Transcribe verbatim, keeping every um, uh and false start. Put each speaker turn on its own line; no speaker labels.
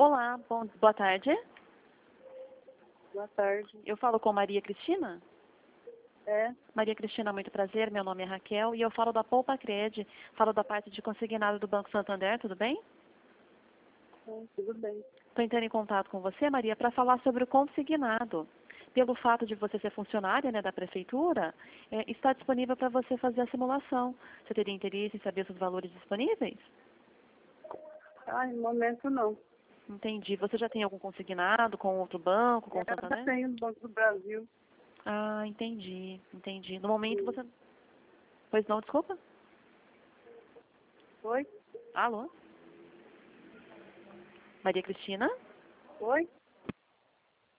Olá, bom, boa tarde.
Boa tarde.
Eu falo com Maria Cristina?
É,
Maria Cristina, muito prazer. Meu nome é Raquel e eu falo da Poupa Cred. Falo da parte de consignado do Banco Santander, tudo bem?
sim, tudo bem.
Estou entrando em contato com você, Maria, para falar sobre o consignado. Pelo fato de você ser funcionária, né, da prefeitura, é, está disponível para você fazer a simulação. Você teria interesse em saber os valores disponíveis?
Ah, no momento não.
Entendi. Você já tem algum consignado com outro banco, com o
Eu já
Santander?
tenho no Banco do Brasil.
Ah, entendi, entendi. No momento
Sim.
você... Pois não, desculpa?
Oi?
Alô? Maria Cristina?
Oi?